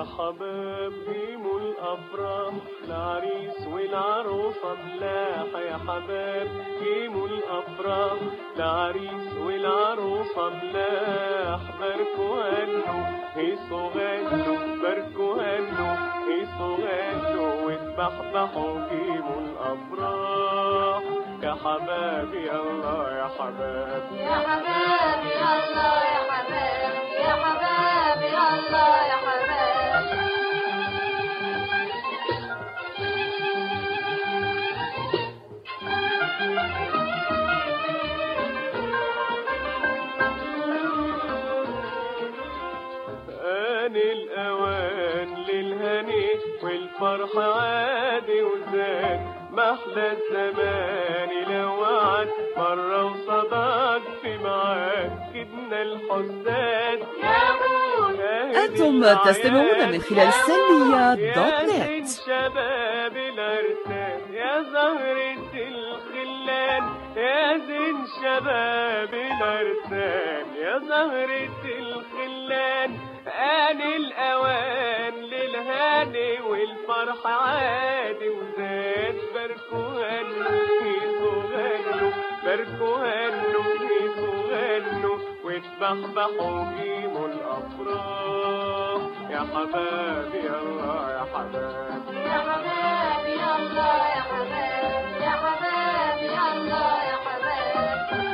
حباب قيموا الأفراح، العريس والعروسة ملاح. يا حباب قيموا الأفراح، العريس والعروسة ملاح. باركوا هنوا هيصوا غنوا، باركوا هنوا هيصوا غنوا، واتبحبحوا قيموا الأفراح. يا حباب يا الله يا حباب، يا حباب يا الله يا حباب، يا حباب يا الله يا حباب. آن الأوان للهني والفرح عادي وزاد، محلى الزمان لو وعد مرة وصدق في معاد. كدنا الحساد أنتم تستمعون من خلال سلمية دوت نت. شباب الأرتان يا زهرة الخلان، يا زين شباب الأرتان يا زهرة الخلان. آن الأوان للهاني والفرح عادي وزاد. باركوا هنوا هيصوا غنوا، باركوا هنوا هيصوا غنوا، واتبحبحوا قيموا الأفراح. يا حباب يا الله يا حباب، يا حباب يا الله يا حباب، يا حباب يا الله يا حباب.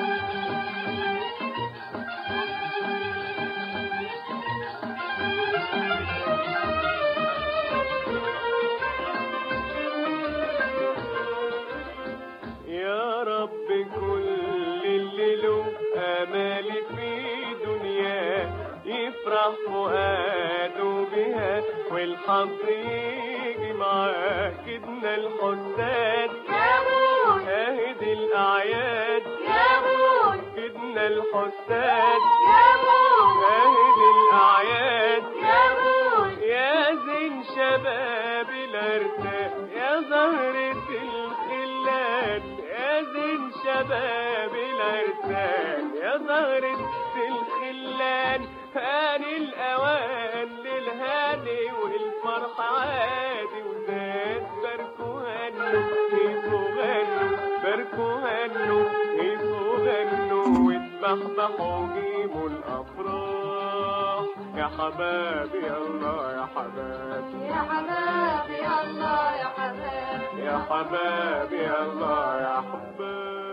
يا رب كل اللي له آمال في دنياه يفرح فؤاده بها والحظ يجي معاه. كدنا الحساد شاهد الأعياد، كدنا الحساد شاهد الأعياد. يا زين شباب الأرتان يا زهرة الخلان، يا زين شباب الأرتان يا زهرة الخلان. آن الأوان للهاني والفرح عادي وزاد. باركوا هنوا هيصوا غنوا، باركوا هنوا هيصوا غنوا، واتبحبحوا قيموا الأفراح. يا حباب يا الله يا حباب، يا حباب يا الله يا حباب، يا حباب يا الله يا حباب.